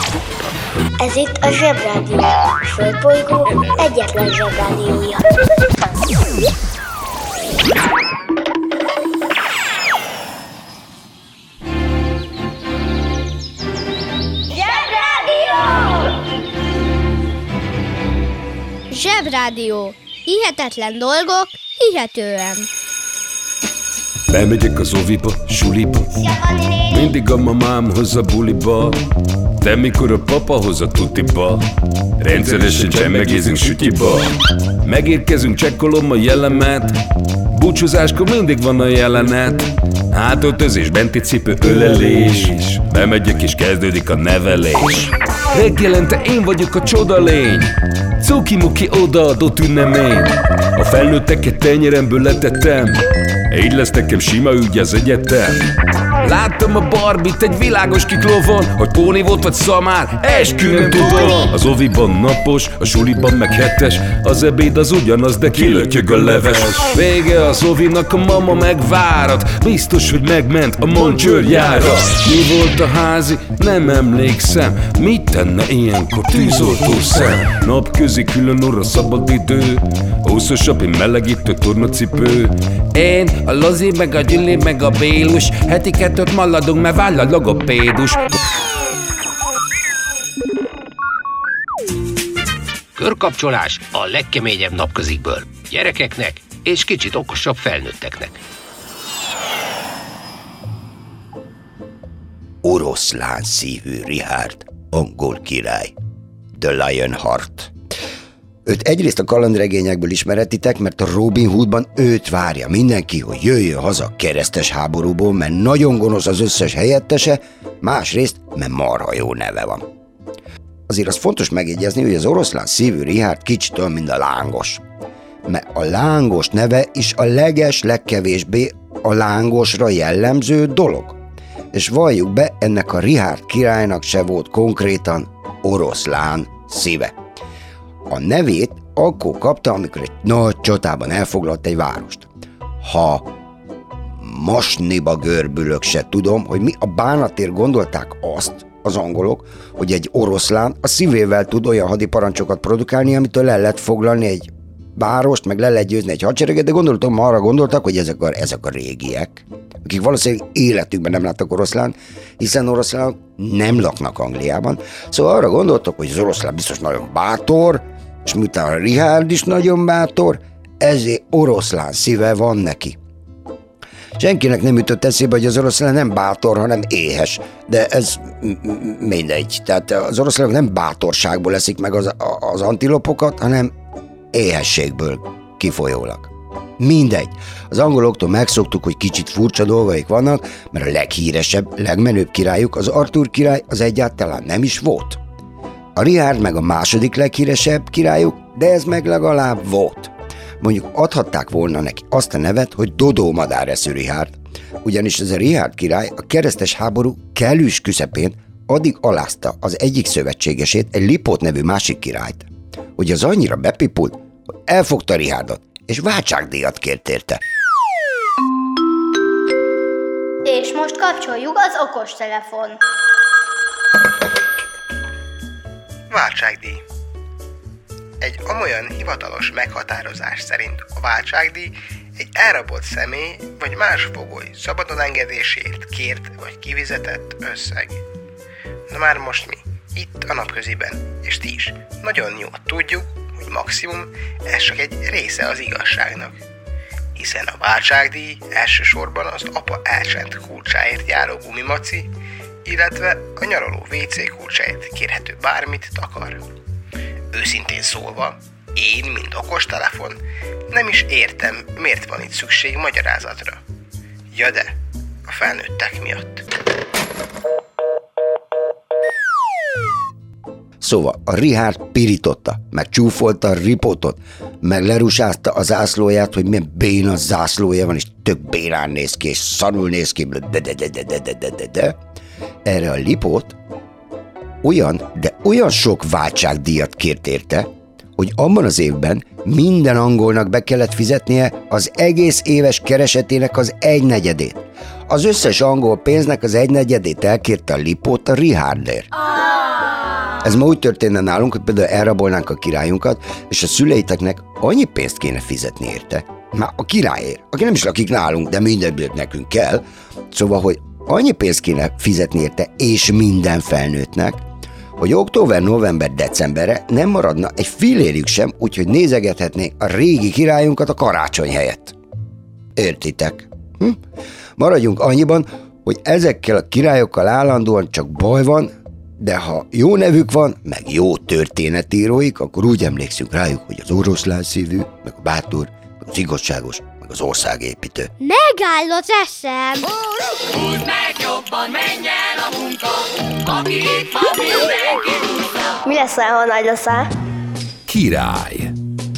Ez itt a Zsebrádió, a Földbolygó egyetlen Zsebrádiója. Zsebrádió. Hihetetlen dolgok, hihetően. Bemegyek az oviba, suliba, mindig a mamám hoz a buliba, de mikor a papa hoz a tutiba, rendszeresen csemmegézünk sütyiba. Megérkezünk, csekkolom a jellemet, búcsúzáskor mindig van a jelenet. Hátöltözés, benti cipő, ölelés, bemegyek és kezdődik a nevelés. Reggelente én vagyok a csoda lény, cuki-muki odaadott ünnemény. A felnőtteket tenyeremből letettem, így lesz nekem sima ügy az egyetem. Láttam a Barbit egy világos kiklovon, hogy póni volt vagy szamár, eskü nem tudom. Az oviban napos, a suliban meg hetes, az ebéd az ugyanaz, de kilötyög a leves. Vége az ovinak, a mama megvárat, biztos, hogy megment a Moncsőrjára. Mi volt a házi? Nem emlékszem, mit tenne ilyenkor tűzoltó szem? Napközi külön orra szabadidő, húszos api melegítő tornacipő. Én, a Lozi, meg a Gyüli, meg a Bélus, heti kettőt maladunk, mert váll a logopédus. Körkapcsolás a legkeményebb napközikből. Gyerekeknek és kicsit okosabb felnőtteknek. Oroszlán szívű Richard, angol király, The Lionheart. Őt egyrészt a kalandregényekből ismeretitek, mert a Robin Hoodban őt várja mindenki, hogy jöjjön haza a keresztes háborúból, mert nagyon gonosz az összes helyettese, másrészt, mert marha jó neve van. Azért az fontos megjegyezni, hogy az oroszlán szívű Richard kicsit olyan, mint a lángos. Mert a lángos neve is a legkevésbé a lángosra jellemző dolog. És valljuk be, ennek a Richard királynak se volt konkrétan oroszlán szíve. A nevét akkor kapta, amikor egy nagy csatában elfoglalt egy várost. Ha masniba görbülök, se tudom, hogy mi a bánatért gondolták azt az angolok, hogy egy oroszlán a szívével tud olyan hadiparancsokat produkálni, amitől el lehet foglalni egy várost, meg le lehet győzni egy hadsereget, de gondoltam, arra gondoltak, hogy ezek a régiek, akik valószínűleg életükben nem láttak oroszlán, hiszen oroszlánok nem laknak Angliában. Szóval arra gondoltak, hogy az oroszlán biztos nagyon bátor, és miután a Richard is nagyon bátor, ezért oroszlán szíve van neki. Senkinek nem jutott eszébe, hogy az oroszlán nem bátor, hanem éhes, de ez mindegy. Tehát az oroszlánok nem bátorságból eszik meg az antilopokat, hanem éhességből kifolyólag. Mindegy. Az angoloktól megszoktuk, hogy kicsit furcsa dolgaik vannak, mert a leghíresebb, legmenőbb királyuk, az Arthur király, az egyáltalán nem is volt. A Richard meg a második leghíresebb királyuk, de ez meg legalább volt. Mondjuk adhatták volna neki azt a nevet, hogy Dodó madáreszű Richard, ugyanis ez a Richard király a keresztes háború kellős közepén addig alázta az egyik szövetségesét, egy Lipót nevű másik királyt, hogy az annyira bepipult, hogy elfogta Richardot, és váltságdíjat kért érte. És most kapcsoljuk az okostelefon. Váltságdíj. Egy amolyan hivatalos meghatározás szerint a váltságdíj egy elrabolt személy vagy más fogoly szabadon engedésért kért vagy kifizetett összeg. Na már most mi, itt a napköziben, és ti is nagyon jól tudjuk, hogy maximum ez csak egy része az igazságnak. Hiszen a váltságdíj elsősorban az apa elcsent kulcsáért járó gumimaci, illetve a nyaraló WC kulcsáért kérhető bármit takar. Őszintén szólva, én, mint okostelefon, nem is értem, miért van itt szükség magyarázatra. Ja de, a felnőttek miatt. Szóval a Richard pirította, meg csúfolta a ripotot, meg lerusázta a zászlóját, hogy milyen béna zászlója van, és tök bénán néz ki, és szarul néz ki, de. Erre a Lipót olyan sok váltságdíjat kért érte, hogy abban az évben minden angolnak be kellett fizetnie az egész éves keresetének az 1/4. Az összes angol pénznek az 1/4 elkérte a Lipót a Richardért. Ez ma úgy történne nálunk, hogy például elrabolnánk a királyunkat, és a szüleiteknek annyi pénzt kéne fizetni érte. Már a királyért, aki nem is lakik nálunk, de mindenből nekünk kell. Szóval, hogy annyi pénzt kéne fizetni érte, és minden felnőttnek, hogy október, november, decemberre nem maradna egy fillérjük sem, úgyhogy nézegethetnénk a régi királyunkat a karácsony helyett. Értitek? Maradjunk annyiban, hogy ezekkel a királyokkal állandóan csak baj van, de ha jó nevük van, meg jó történetíróik, akkor úgy emlékszünk rájuk, hogy az oroszlán szívű, meg a bátor, meg az igazságos, meg az országépítő. Megáll az eszem! Húzd meg jobban, menj el a munka, aki itt van, mindenki húzza. Mi leszel, ha nagy leszel? Király.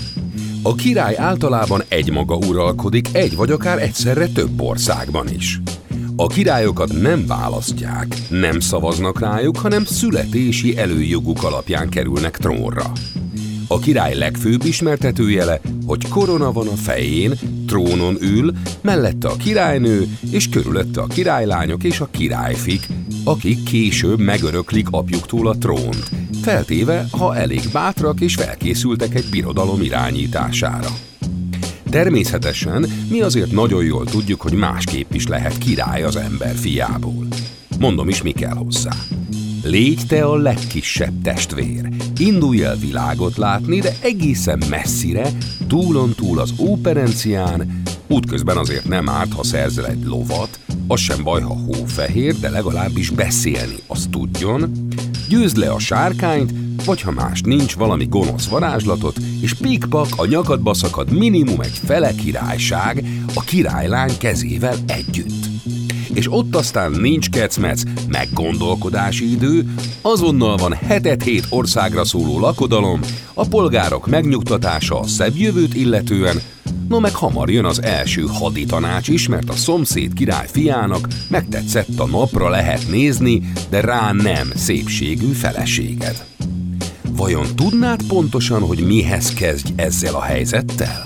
A király általában egymaga uralkodik egy vagy akár egyszerre több országban is. A királyokat nem választják, nem szavaznak rájuk, hanem születési előjoguk alapján kerülnek trónra. A király legfőbb ismertetőjele, hogy korona van a fején, trónon ül, mellette a királynő, és körülötte a királylányok és a királyfik, akik később megöröklik apjuktól a trónt, feltéve, ha elég bátrak és felkészültek egy birodalom irányítására. Természetesen mi azért nagyon jól tudjuk, hogy másképp is lehet király az ember fiából. Mondom is, mi kell hozzá. Légy te a legkisebb testvér, indulj el világot látni, de egészen messzire, túlon túl az óperencián, útközben azért nem árt, ha szerzel egy lovat, az sem baj, ha hófehér, de legalábbis beszélni azt tudjon, győzd le a sárkányt, vagy ha más nincs, valami gonosz varázslatot, és pikpak a nyakadba szakad minimum egy fele királyság a királylány kezével együtt. És ott aztán nincs kecmec, meg gondolkodási idő, azonnal van 7 országra szóló lakodalom, a polgárok megnyugtatása a szebb jövőt illetően, no meg hamar jön az első haditanács is, mert a szomszéd király fiának megtetszett a napra lehet nézni, de rá nem szépségű feleséged. Vajon tudnád pontosan, hogy mihez kezdj ezzel a helyzettel?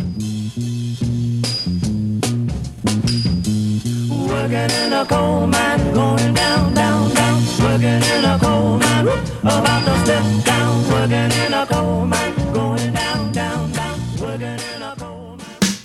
Working in a coal mine, going down, down, down. Working in a coal mine, about to step down. Working in a coal mine, going down, down, down. Working in a coal mine.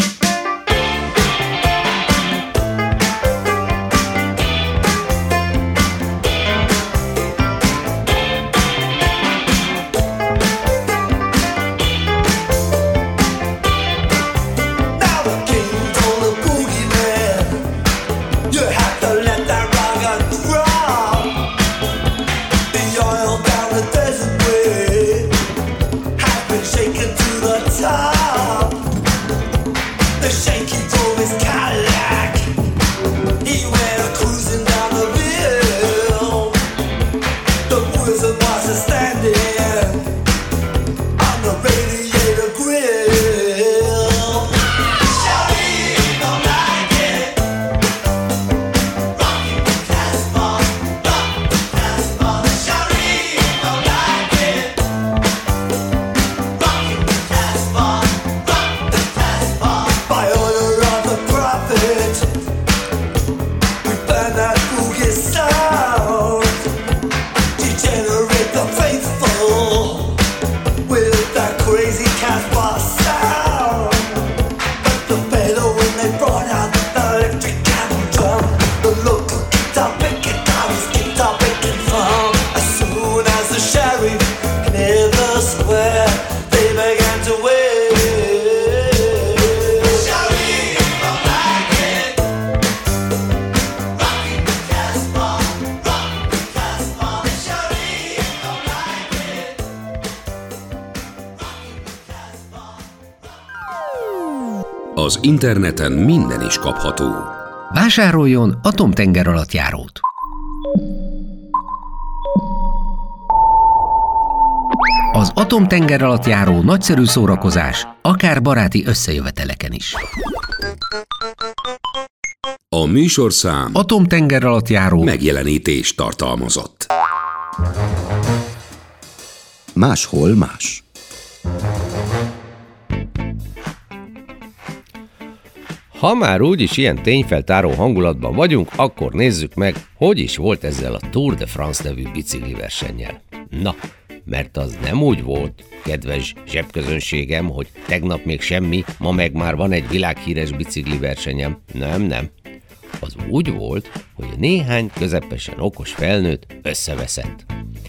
Az interneten minden is kapható. Vásároljon atomtengeralattjárót! Az atomtengeralattjáró nagyszerű szórakozás, akár baráti összejöveteleken is. A műsorszám atomtengeralattjáró megjelenítést tartalmazott. Máshol más. Ha már úgyis ilyen tényfeltáró hangulatban vagyunk, akkor nézzük meg, hogy is volt ezzel a Tour de France nevű bicikliversennyel. Na, mert az nem úgy volt, kedves zsebközönségem, hogy tegnap még semmi, ma meg már van egy világhíres bicikli versenyem. Nem. Az úgy volt, hogy néhány közepesen okos felnőtt összeveszett.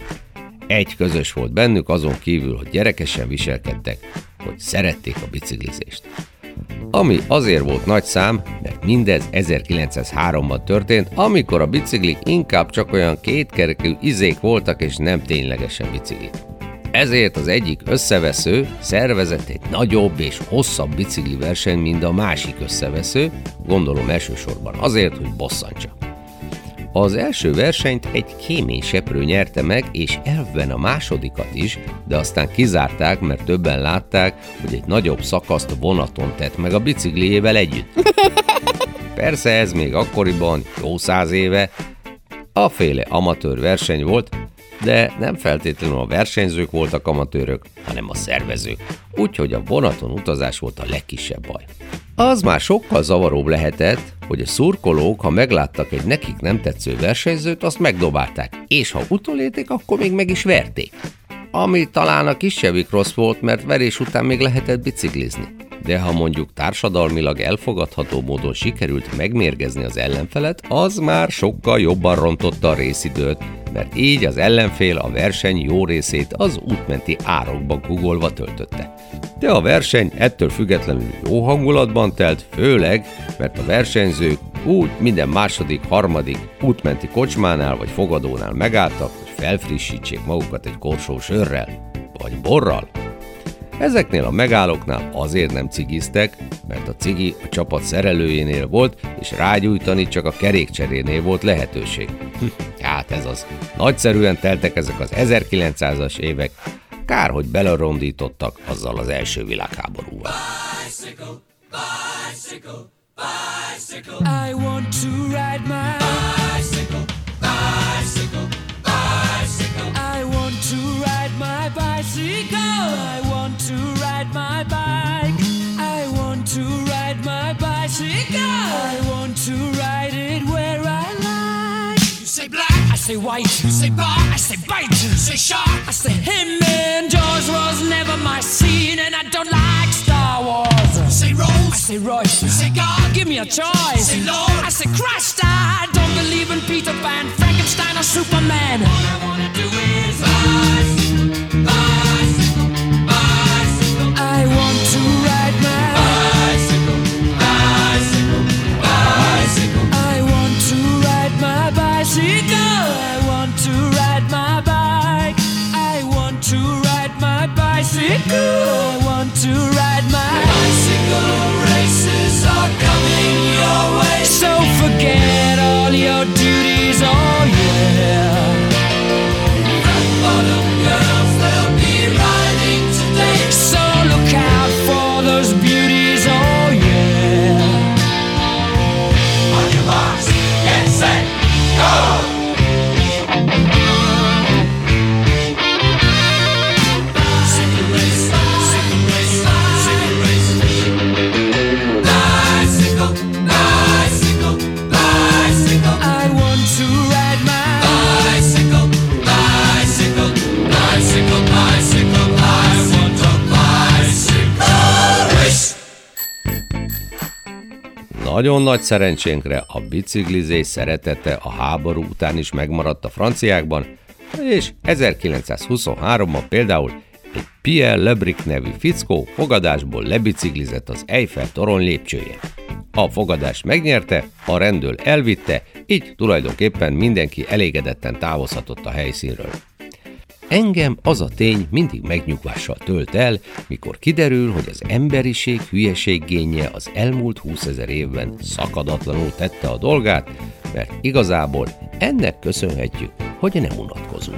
Egy közös volt bennük, azon kívül, hogy gyerekesen viselkedtek, hogy szerették a biciklizést. Ami azért volt nagy szám, mert mindez 1903-ban történt, amikor a biciklik inkább csak olyan kétkerekű izék voltak, és nem ténylegesen biciklik. Ezért az egyik összevesző szervezett egy nagyobb és hosszabb bicikli verseny, mint a másik összevesző, gondolom elsősorban azért, hogy bosszantsa. Az első versenyt egy kéményseprő nyerte meg, és elvben a másodikat is, de aztán kizárták, mert többen látták, hogy egy nagyobb szakaszt vonaton tett meg a bicikliével együtt. Persze ez még akkoriban, jó 100 éve, a féle amatőr verseny volt, de nem feltétlenül a versenyzők voltak amatőrök, hanem a szervezők. Úgyhogy a vonaton utazás volt a legkisebb baj. Az már sokkal zavaróbb lehetett, hogy a szurkolók, ha megláttak egy nekik nem tetsző versenyzőt, azt megdobálták, és ha utolérték, akkor még meg is verték. Ami talán a kisebbik rossz volt, mert verés után még lehetett biciklizni. De ha mondjuk társadalmilag elfogadható módon sikerült megmérgezni az ellenfelet, az már sokkal jobban rontotta a részidőt, mert így az ellenfél a verseny jó részét az útmenti árokba guggolva töltötte. De a verseny ettől függetlenül jó hangulatban telt, főleg, mert a versenyzők úgy minden második, harmadik útmenti kocsmánál vagy fogadónál megálltak, hogy felfrissítsék magukat egy korsó sörrel vagy borral. Ezeknél a megállóknál azért nem cigiztek, mert a cigi a csapat szerelőjénél volt, és rágyújtani csak a kerékcserénél volt lehetőség. Hát ez az. Nagyszerűen teltek ezek az 1900-as évek, kár, hogy belerondítottak azzal az első világháborúval. Bicycle, bicycle, bicycle. I want to ride my bicycle, bicycle, bicycle. I want to ride my bicycle. I want to ride my bike. I want to ride my bicycle. I want to ride it where I like. You say black, I say white. You say bar, I say bite. You say shark, I say him. And Jaws was never my scene, and I don't like Star Wars. You say Rose, I say Royce. You say God, give me a choice. You say Lord, I say Christ. I don't believe in Peter Pan, Frankenstein or Superman. All I wanna do is bicycle, bicycle, bicycle. I want to ride my bicycle, bicycle, bicycle. I want to ride my bicycle. I want to ride my bike. I want to ride my bicycle. I want to ride my bicycle. Races are coming your way, so forget all your duties. Oh yeah. Fat bottom girls, they'll be riding today, so look out for those beauties. Oh yeah. On your marks, get set, go. Nagyon nagy szerencsénkre a biciklizés szeretete a háború után is megmaradt a franciákban, és 1923-ban például egy Pierre Lebric nevű fickó fogadásból lebiciklizett az Eiffel torony lépcsőjén. A fogadást megnyerte, a rendőr elvitte, így tulajdonképpen mindenki elégedetten távozhatott a helyszínről. Engem az a tény mindig megnyugvással tölt el, mikor kiderül, hogy az emberiség hülyeséggénje az elmúlt 20 000 évben szakadatlanul tette a dolgát, mert igazából ennek köszönhetjük, hogy nem unatkozunk.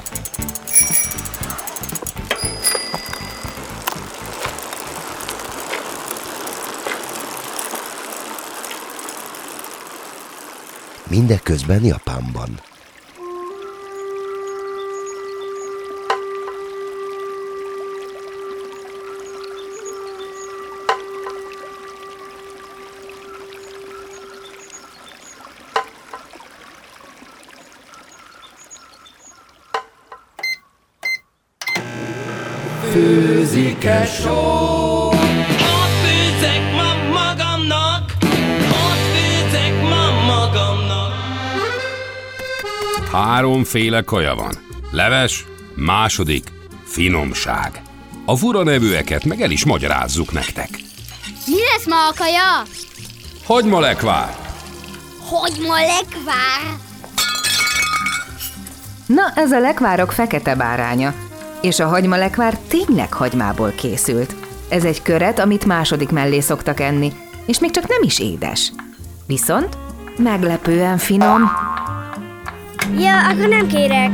Mindeközben Japánban. főzike só. Ott főzek ma magamnak, ott főzek ma magamnak. Háromféle kaja van. Leves, második, finomság. A fura nevűeket meg el is magyarázzuk nektek. Mi lesz ma a kaja? Hagymaleckvár. Hagymaleckvár? Na, ez a lekvárok fekete báránya. És a hagymalekvár tényleg hagymából készült. Ez egy köret, amit második mellé szoktak enni, és még csak nem is édes. Viszont meglepően finom. Ja, akkor nem kérek.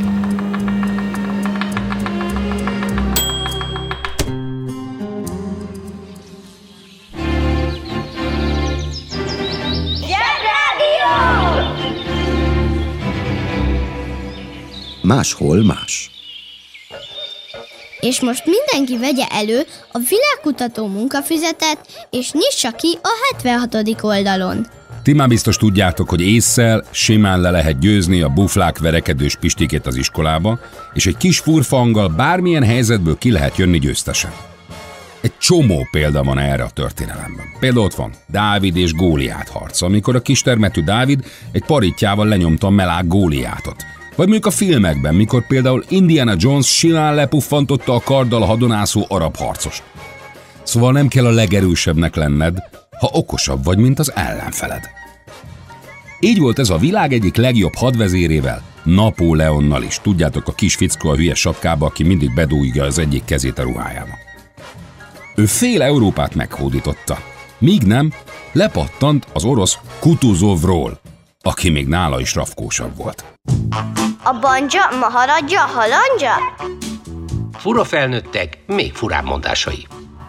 Máshol más. És most mindenki vegye elő a világkutató munkafüzetet, és nyissa ki a 76. oldalon. Ti már biztos tudjátok, hogy ésszel simán le lehet győzni a buflák verekedős Pistikét az iskolába, és egy kis furfanggal bármilyen helyzetből ki lehet jönni győztesen. Egy csomó példa van erre a történelemben. Például ott van Dávid és Góliát harca, amikor a kistermetű Dávid egy paritjával lenyomta a melák Góliátot. Vagy mondjuk a filmekben, mikor például Indiana Jones simán lepuffantotta a karddal a hadonászó arab harcost. Szóval nem kell a legerősebbnek lenned, ha okosabb vagy, mint az ellenfeled. Így volt ez a világ egyik legjobb hadvezérével, Napóleonnal is. Tudjátok, a kis fickó a hülye sapkába, aki mindig bedújja az egyik kezét a ruhájába. Ő fél Európát meghódította, míg nem lepattant az orosz Kutuzovról, aki még nála is rafkósabb volt. A banja, maharadja, halandja? Fura felnőttek, még furább mondásai.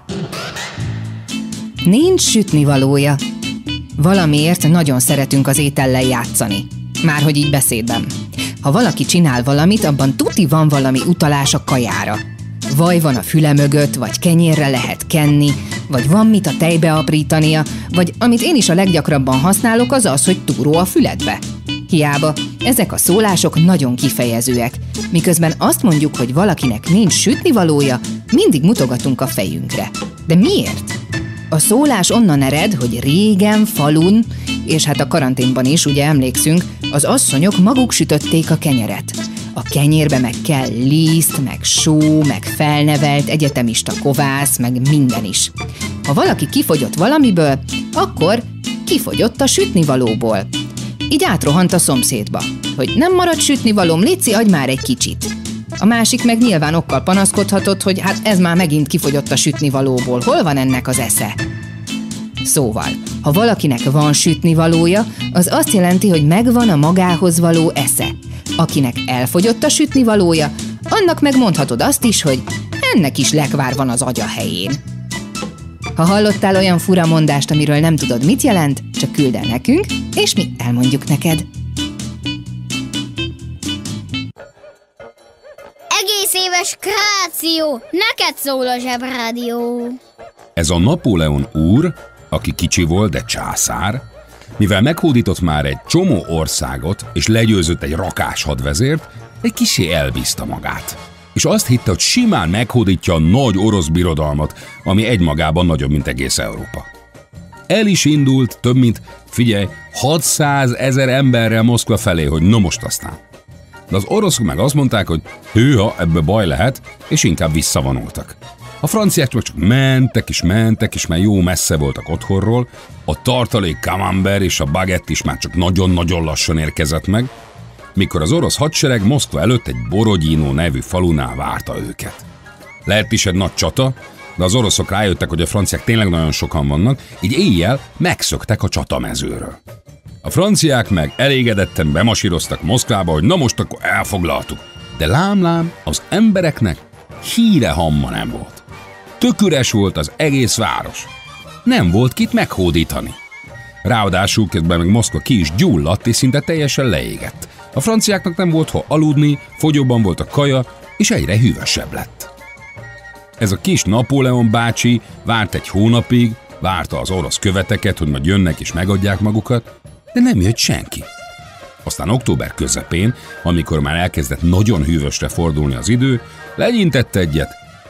Nincs sütnivalója. Valamiért nagyon szeretünk az étellel játszani. Márhogy így beszédben. Ha valaki csinál valamit, abban tuti van valami utalás a kajára. Vaj van a füle mögött, vagy kenyérre lehet kenni, vagy van mit a tejbe aprítania, vagy amit én is a leggyakrabban használok, az az, hogy túró a füledbe. Hiába, ezek a szólások nagyon kifejezőek. Miközben azt mondjuk, hogy valakinek nincs sütnivalója, mindig mutogatunk a fejünkre. De miért? A szólás onnan ered, hogy régen, falun, és hát a karanténban is, ugye emlékszünk, az asszonyok maguk sütötték a kenyeret. A kenyérbe meg kell liszt, meg só, meg felnevelt egyetemista kovász, meg minden is. Ha valaki kifogyott valamiből, akkor kifogyott a sütnivalóból. Így átrohant a szomszédba, hogy nem marad sütnivalóm, léci, adj már egy kicsit. A másik meg nyilván okkal panaszkodhatott, hogy hát ez már megint kifogyott a sütnivalóból, hol van ennek az esze? Szóval, ha valakinek van sütnivalója, az azt jelenti, hogy megvan a magához való esze. Akinek elfogyott a sütnivalója, annak megmondhatod azt is, hogy ennek is lekvár van az agya helyén. Ha hallottál olyan fura mondást, amiről nem tudod, mit jelent, csak küld el nekünk, és mi elmondjuk neked. Egész éves kreáció, neked szól a Zsebrádió. Ez a Napóleon úr, aki kicsi volt, de császár, mivel meghódított már egy csomó országot, és legyőzött egy rakás hadvezért, egy kissé elbízta magát. És azt hitte, hogy simán meghódítja a nagy orosz birodalmat, ami egymagában nagyobb, mint egész Európa. El is indult több mint, 600 000 emberrel Moszkva felé, hogy no most aztán. De az oroszok meg azt mondták, hogy hűha, ebbe baj lehet, és inkább visszavonultak. A franciák csak mentek, és már jó messze voltak otthonról, a tartalék camembert és a baguette is már csak nagyon-nagyon lassan érkezett meg, mikor az orosz hadsereg Moszkva előtt egy Borodino nevű falunál várta őket. Lett is egy nagy csata, de az oroszok rájöttek, hogy a franciák tényleg nagyon sokan vannak, így éjjel megszöktek a csatamezőről. A franciák meg elégedetten bemasíroztak Moszkvába, hogy na most akkor elfoglaltuk. De lám, az embereknek híre hamma nem volt. Tök üres volt az egész város. Nem volt kit meghódítani. Ráadásul közben meg Moszkva ki is gyulladt, és szinte teljesen leégett. A franciáknak nem volt hol aludni, fogyóban volt a kaja, és egyre hűvösebb lett. Ez a kis Napóleon bácsi várt egy hónapig, várta az orosz követeket, hogy majd jönnek és megadják magukat, de nem jött senki. Aztán október közepén, amikor már elkezdett nagyon hűvösre fordulni az idő, legyintett egyet,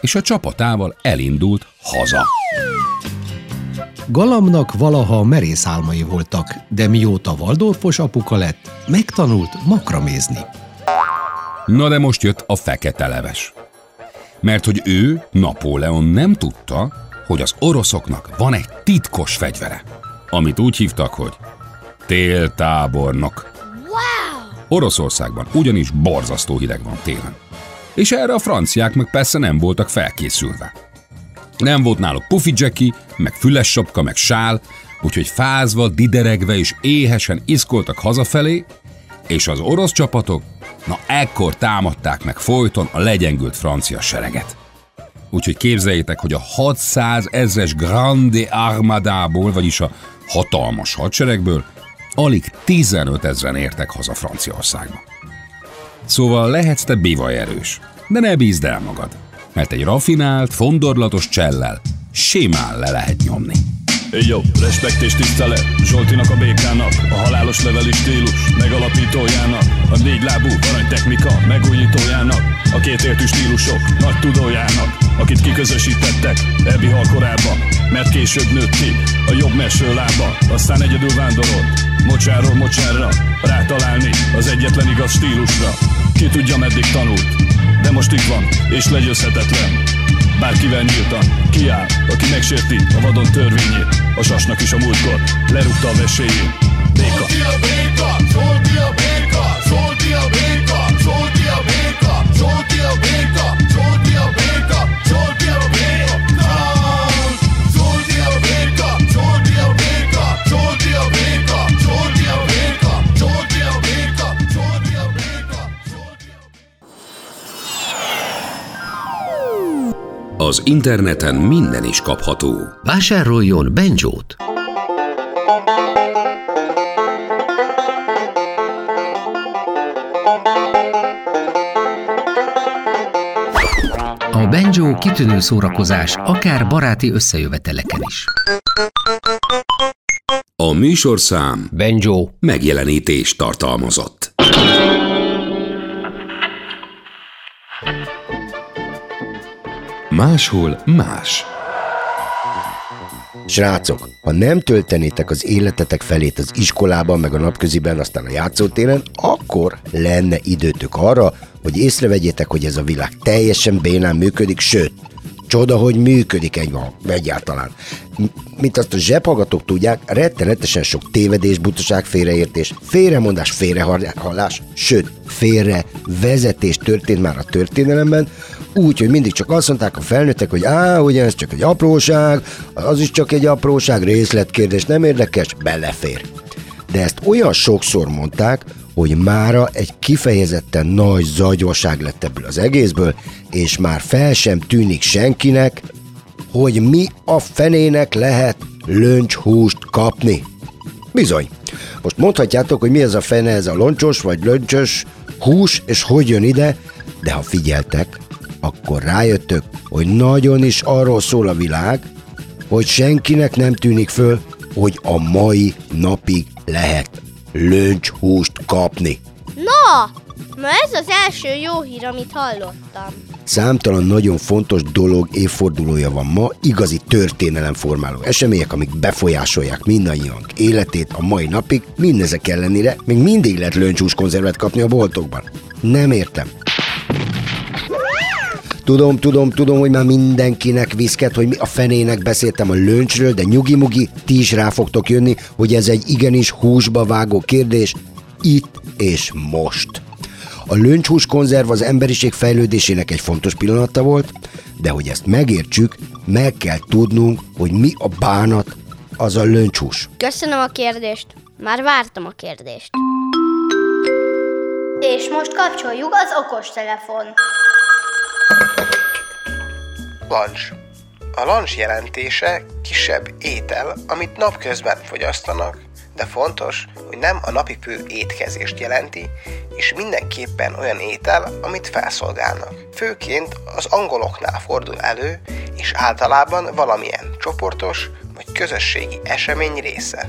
és a csapatával elindult haza. Galamnak valaha merész álmai voltak, de mióta Waldorfos apuka lett, megtanult makramézni. Na de most jött a fekete leves. Mert hogy ő, Napóleon nem tudta, hogy az oroszoknak van egy titkos fegyvere, amit úgy hívtak, hogy téltábornok. Oroszországban ugyanis borzasztó hideg van télen. És erre a franciák meg persze nem voltak felkészülve. Nem volt náluk pufi dzseki, meg füles sapka, meg sál, úgyhogy fázva, dideregve és éhesen iszkoltak hazafelé, és az orosz csapatok, na ekkor támadták meg folyton a legyengült francia sereget. Úgyhogy képzeljétek, hogy a 600 000-es Grande Armadából, vagyis a hatalmas hadseregből alig 15 000-en értek haza Franciaországba. Szóval lehetsz te bivajerős, de ne bízd el magad, mert egy rafinált, fondorlatos csellel simán le lehet nyomni. Jó, respekt és tisztelet Zsoltinak a békának, a halálos leveli stílus megalapítójának, a 4 lábú aranytechnika megújítójának, a kétértű stílusok nagy tudójának, akit kiközösítettek Ebbi halkorába, mert később nőtt ki a jobb meső lába, aztán egyedül vándorolt mocsárról mocsárra, rátalálni az egyetlen igaz stílusra. Ki tudja meddig tanult, de most itt van és legyőzhetetlen. Bárkivel nyíltan kiáll, aki megsérti a vadon törvényét. A sasnak is a múltkor lerúgta a vesélyét. Béka! Zsolti a béka! Zsolti a béka! Zsolti a béka! Zsolti a béka! Zsolti a béka! Zsolti a béka! Zsolti a béka! Zsolti a béka! Zsolti a béka! Zsolti a béka! Zsolti a béka! Zsolti a béka! Zsolti a béka! Az interneten minden is kapható. Vásároljon Benjót! A Benjó kitűnő szórakozás, akár baráti összejöveteleken is. A műsorszám Benjó megjelenítést tartalmazott. Máshol más. Srácok, ha nem töltenétek az életetek felét az iskolában, meg a napköziben, aztán a játszótéren, akkor lenne időtök arra, hogy észrevegyétek, hogy ez a világ teljesen bénán működik, sőt, csoda, hogy működik egyáltalán. Mint azt a zsebhallgatók tudják, rettenetesen sok tévedés, butaság, félreértés, félremondás, félrehallás, sőt, félrevezetés történt már a történelemben, úgy, hogy mindig csak azt mondták a felnőttek, hogy ugye ez csak egy apróság, az is csak egy apróság, részletkérdés, nem érdekes, belefér. De ezt olyan sokszor mondták, hogy mára egy kifejezetten nagy zagyorság lett ebből az egészből, és már fel sem tűnik senkinek, hogy mi a fenének lehet löncshúst kapni. Bizony. Most mondhatjátok, hogy mi ez a fene, ez a loncsos vagy löncsös hús, és hogy jön ide, de ha figyeltek, akkor rájöttök, hogy nagyon is arról szól a világ, hogy senkinek nem tűnik föl, hogy a mai napig lehet löncshúst kapni. Na ez az első jó hír, amit hallottam. Számtalan nagyon fontos dolog évfordulója van ma, igazi történelemformáló események, amik befolyásolják mindannyiunk életét a mai napig, mindezek ellenére még mindig lehet löncshús konzervet kapni a boltokban. Nem értem. Tudom, hogy már mindenkinek viszket, hogy mi a fenének beszéltem a löncsről, de nyugi-mugi, ti is rá fogtok jönni, hogy ez egy igenis húsba vágó kérdés, itt és most. A löncshús konzerv az emberiség fejlődésének egy fontos pillanata volt, de hogy ezt megértsük, meg kell tudnunk, hogy mi a bánat az a löncshús. Köszönöm a kérdést. Már vártam a kérdést. És most kapcsoljuk az okostelefon. Lunch. A lunch jelentése kisebb étel, amit napközben fogyasztanak, de fontos, hogy nem a napi fő étkezést jelenti, és mindenképpen olyan étel, amit felszolgálnak. Főként az angoloknál fordul elő, és általában valamilyen csoportos vagy közösségi esemény része.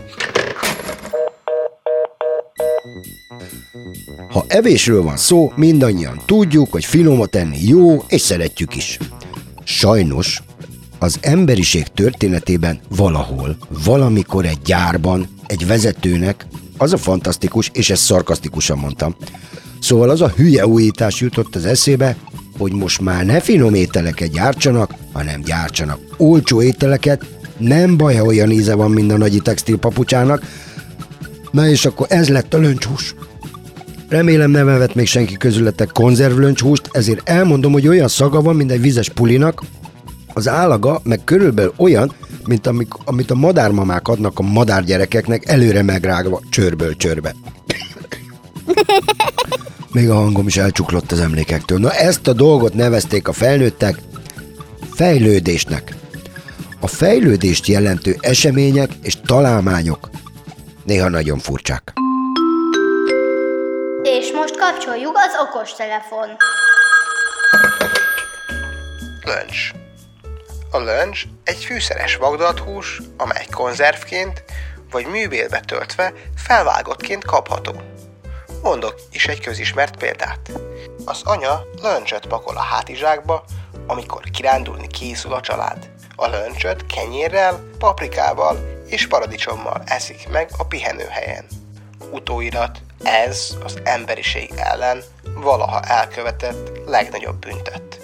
Ha evésről van szó, mindannyian tudjuk, hogy finomat enni jó, és szeretjük is. Sajnos az emberiség történetében valahol, valamikor egy gyárban, egy vezetőnek az a fantasztikus, és ezt szarkasztikusan mondtam, szóval az a hülye újítás jutott az eszébe, hogy most már ne finom ételeket gyártsanak, hanem gyártsanak olcsó ételeket, nem baj, ha olyan íze van, mint a nagyi textilpapucsának. Na és akkor ez lett a löncshús. Remélem nem evett még senki közületek konzervlöncshúst, ezért elmondom, hogy olyan szaga van, mint egy vizes pulinak, az állaga meg körülbelül olyan, mint amit a madármamák adnak a madárgyerekeknek előre megrágva csőrből csőrbe. Még a hangom is elcsuklott az emlékektől. Na ezt a dolgot nevezték a felnőttek fejlődésnek. A fejlődést jelentő események és találmányok néha nagyon furcsák. És most kapcsoljuk az okostelefon. Lunch. A lunch egy fűszeres vagdalathús, amely konzervként vagy műbélbe töltve felvágottként kapható. Mondok is egy közismert példát. Az anya lunchet pakol a hátizsákba, amikor kirándulni készül a család. A lunchet kenyérrel, paprikával és paradicsommal eszik meg a pihenőhelyen. Utóirat, ez az emberiség ellen valaha elkövetett legnagyobb bűntett.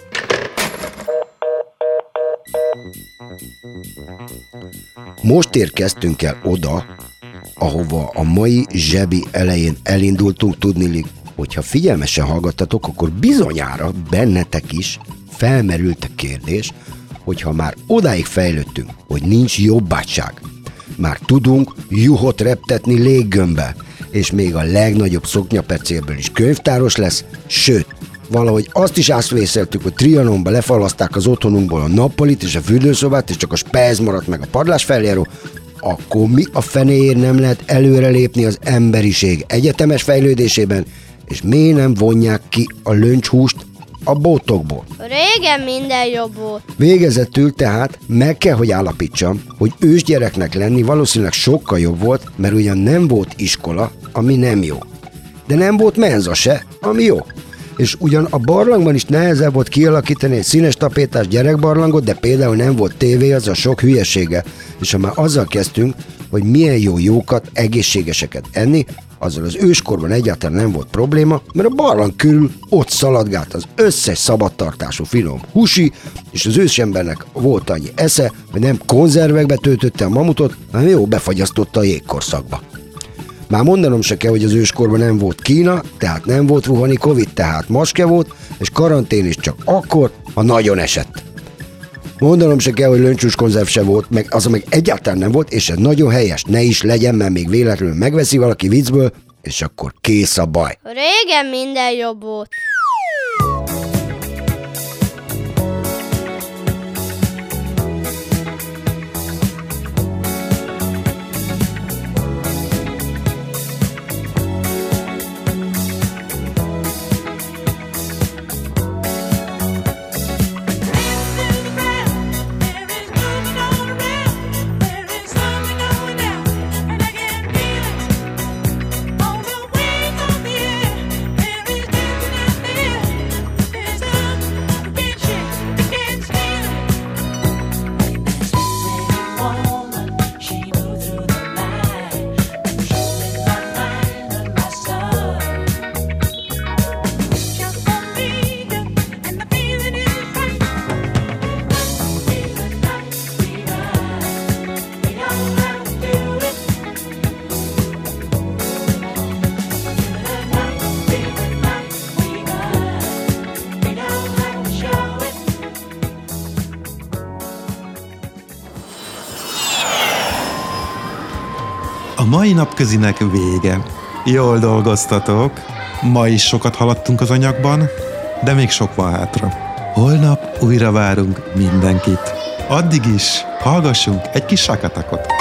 Most érkeztünk el oda, ahova a mai zsebi elején elindultunk, tudniillik, hogyha figyelmesen hallgattatok, akkor bizonyára bennetek is felmerült a kérdés, hogyha már odáig fejlődtünk, hogy nincs jobbátság, már tudunk juhot reptetni léggömbbe, és még a legnagyobb szoknyapecélből is könyvtáros lesz, sőt, valahogy azt is átvészeltük, hogy Trianonba lefalaszták az otthonunkból a nappalit és a fürdőszobát, és csak a spejz maradt meg a padlásfeljáró, akkor mi a fenéért nem lehet előrelépni az emberiség egyetemes fejlődésében, és miért nem vonják ki a löncshúst a botokból? Régen minden jobb volt. Végezetül tehát meg kell, hogy állapítsam, hogy ősgyereknek lenni valószínűleg sokkal jobb volt, mert ugyan nem volt iskola, ami nem jó. De nem volt menza se, ami jó. És ugyan a barlangban is nehezebb volt kialakítani egy színes tapétás gyerekbarlangot, de például nem volt tévé, az a sok hülyesége. És ha már azzal kezdtünk, hogy milyen jókat, egészségeseket enni, azzal az őskorban egyáltalán nem volt probléma, mert a barlang körül ott szaladgált az összes szabadtartású finom húsi, és az ősembernek volt annyi esze, hogy nem konzervekbe töltötte a mamutot, hanem jó befagyasztotta a jégkorszakba. Már mondanom se kell, hogy az őskorban nem volt Kína, tehát nem volt Wuhani Covid, tehát maske volt, és karantén is csak akkor, ha nagyon esett. Mondanom se kell, hogy löncshús konzerv se volt, meg az meg egyáltalán nem volt, és ez nagyon helyes, ne is legyen, mert még véletlenül megveszi valaki viccből, és akkor kész a baj. Régen minden jobb volt. A mai napközinek vége. Jól dolgoztatok. Ma is sokat haladtunk az anyagban, de még sok van hátra. Holnap újra várunk mindenkit. Addig is hallgassunk egy kis sakatakot.